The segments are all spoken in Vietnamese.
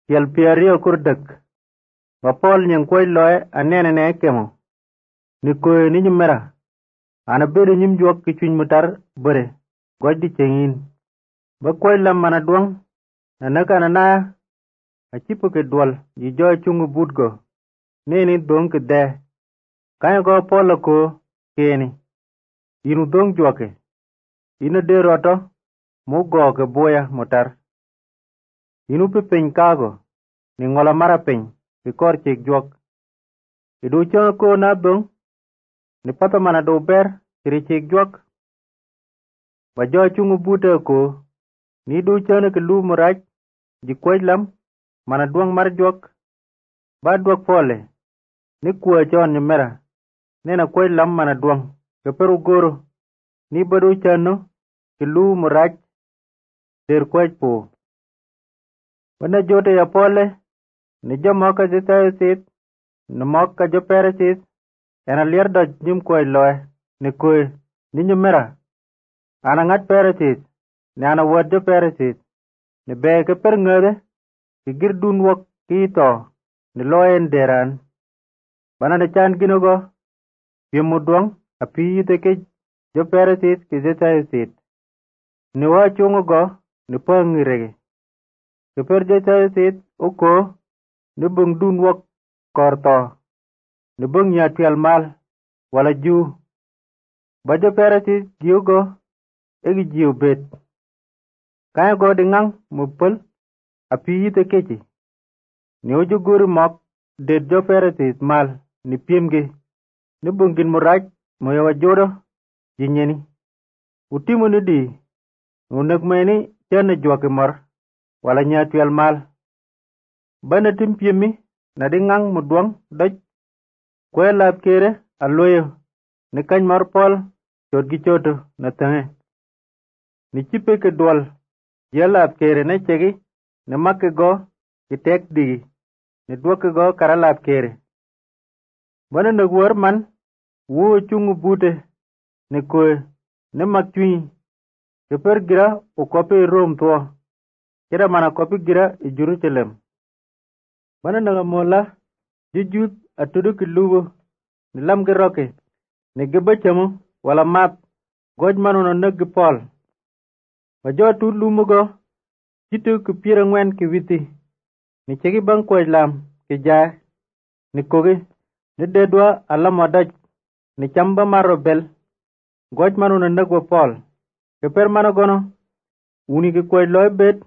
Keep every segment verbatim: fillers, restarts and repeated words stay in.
Tiel piario kurdek. Bapol nyeng kwey loe anene ne kemo. Ni koe ni nyumera. Ana bede nyum juok kichuny mutar bere. Goj di chengin. Ba kwey lam mana duang. Nanaka nanaya. Achipo ke dual. Jijoy chungu budgo. Nini dong ke de. Kaya go polo ko keni. Inu dong juoke. Inu de roto. Mu go ke boya mutar. Inu pe peny kago. Ni ngola mara peny. Ikor chik juok. Idu chong ko na dong. Ni pata mana do ber. Kiri chik juok. Ba jo chungu bute ko. Ni du chong ke lu muraj. Jikwej lam. Mana duang mar juok. Ba duok pole. Ni kuwa chon nyumera. Nena kwej lam mana duang. Keperu goro. Ni badu chano. Ki lu muraj. Der kwej po. Wana jote ya pole. Ni jo moka jitayo sit. Ni moka jo pere sit. Ena lier do nyum kwej loe. Ni kwe. Ni nyumera. Ana ngat pere sit. Ni ana wad jo pere sit. Ni beye ke per ngade. Ki gir dun wak ki ito. Ni loe en deran. Bana de chan ginogo. Piemu duang. Api yite ke jo pere sit ki jitayo sit. Ni wa chungo go. Ni pa ngirege. Ke per jitayo sit. Uko. Ni bung dun wak korto. Ni bung nyatial mal. Wala ju. Bajo pere sit jiu go. Egi jiu bet. Kaya go di ngang mupul. Api yite kechi. Ni uju guri mok. Det jo pere sit mal. Ni piemge. Ni bungin muraj. Moyawa jodo. Jinyeni. Utimu ni di. Unek meni. Chane juake mor. Wala nyatial mal. Bana tim piemi. Na di ngang muduang. Doj. Kwe lap kere. Aloyo. Ni kany mar pol. Chot gi choto. Na tange. Ni chipe ke dual. Jia lap kere na chegi. Ni makke go. Ki tek digi. Ni duake go kara lap kere. Bana nagwar man. Wuo chungu bute. Ni koe. Ni mak chunyi. Keper gira. Ukopi rom tuwa. Kira mana kopi gira. I Jerusalem. Bana nagamola. Jujut atudu ki lubo. Ni lam giroke. Ni giba chamu. Wala map. Goj manu na nagi pol. Wajo tu lumo go. Chitu ki pira ngwen ki witi. Ni chegi bang kwaj lam. Ki jay. Ni kogi. Ni dedwa alam wadaj. Ni chamba maro bel. Goj manu na nagwa pol. Keper manu gono. Uni ki kwaj loy bet.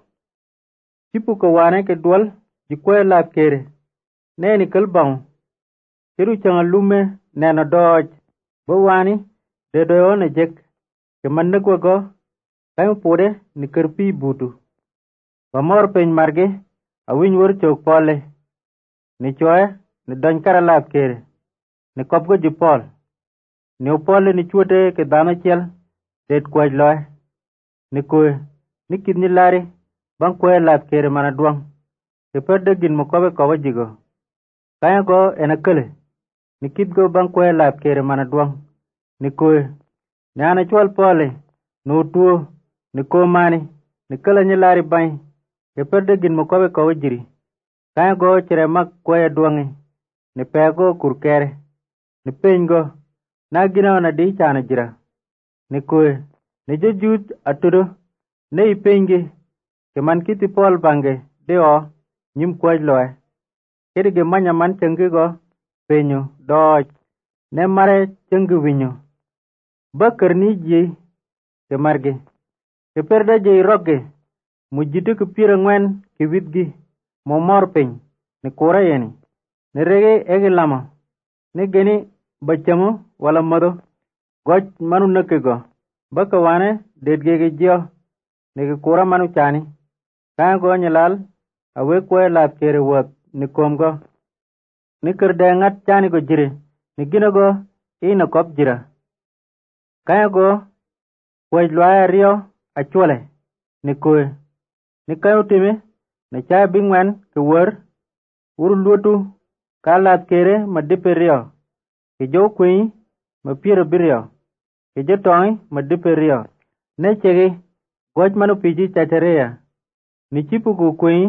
Chipu ka wane ke dual. Jikwe lap kere. Ne ni kal bang. Chiru changa lume. Nena doj. Bo wani. Dedoyo na jek. Ke man nagwa go. Kayo pode ni kerpi butu. Pamor peny marge. Awin wor chok pole. Ni choe. Ni don kara lap kere. Ni kopgo jipol. Ni upole ni chuote ke dama chel. Det kwaj loe. Ni koe. Ni kid ni lari. Bang kwe lap kere mana duang. Ke perde gin mukobe kowa jigo. Kaya go ena kele. Ni kid go bang kwe lap kere mana duang. Ni koe. Ni ana chual pole. Ni utuo. Ni ko mani. Ni kele ni lari bany. Ke perde gin mukobe kowa jiri. Kaya go chere mak kwe duangi. Ni pego kurkere. Ni pengo. Na gina na di chana jira. Ni koe. Ni jujut atudo. Ne ipenge. Ke man kiti pol bange. Deo. Nyum kwaj loe. Kedi ge manya man chengi go. Penyo. Doj. Ne mare chengi winyo. Bakar ni ji. Ke marge. Ke perda je roge. Mujitu ke pira ngwen. Ke witgi. Momor peny. Ni kura yeni. Ni rege ege lama. Ni geni. Bachamo. Wala mado. Goj manu nake go. Baka wane. Dedgege jio. Ni ke kura manu chani. Kaya go nyelal. Awe kwe lap kere wak. Ni komgo. Ni kerde ngat chani go jire. Ni gina go. Ina kop jira. Kaya go. Kwej luaya rio. Achole. Ni koe. Ni kayo time. Ni chaya bingwen. Ke wor. Uru luotu. Ka lap kere. Ma dipe rio. Ke jo kwenyi. Ma pira birio. Ke jo tongi. Ma dipe rio. Ne chege. Goj manu piji chacharea. Ni chipu ku kwenyi.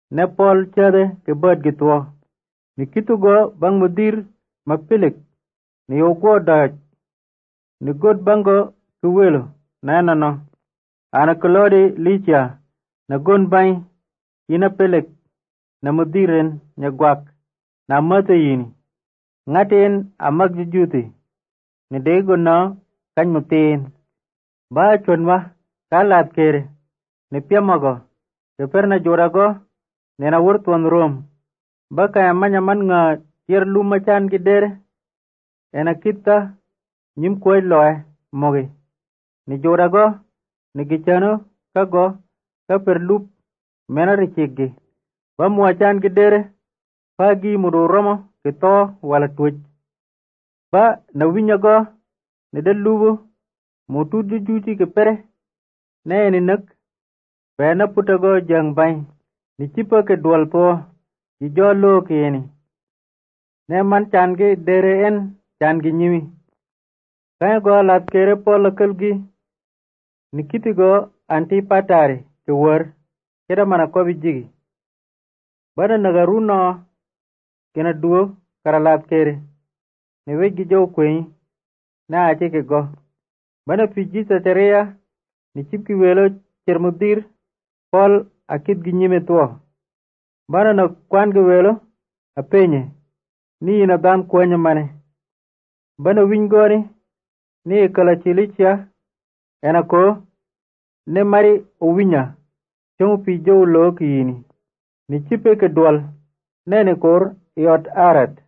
ne Paul chede ke bot gi tuo. Ni kitu go bang mudir mapilik ni okwo daj. Ni god bango kuwelo na enano. Ana kulodi licha na gon bany ina pelik na mudiren nya gwak na mata yini. Ngatin amag jujuti ni dego na kany mutin. Ba chonwa kalat kere ni piamago ke perna jorago ni na wurtuan rom. Ba kaya manya man nga tier luma chan gidere ena kita nyim kwe loe mogi. Ni jorago ni gichano kago ka perlup mena richigi. Ba mua chan gidere pagi mudu romo kito wala tuj. Ba na winyago ni delubu mutu jujuti ke pere ne ni nak pe na putago jang bany ni chipa ke dual po ji jo lo kini ne man chan gi dere en chan gi nyimi kaya go lat kere po lakal gi ni kiti go anti patari ke wor keda mana ko bijigi bada nagaru no kena duo karalat kere ni wegi jo kwen na ache ke go bana piji sa terea ni chipki welo chermudir Paul akit gi nyime tuo. Bana na kwan gi welo apenye ni ina dan kwenye mane. Bana wingoni ni ikala chilicha ena ko ne mari uwinya chungu pijo ulo kiyini. Ni chipe ke dual ne ne kor iot arat.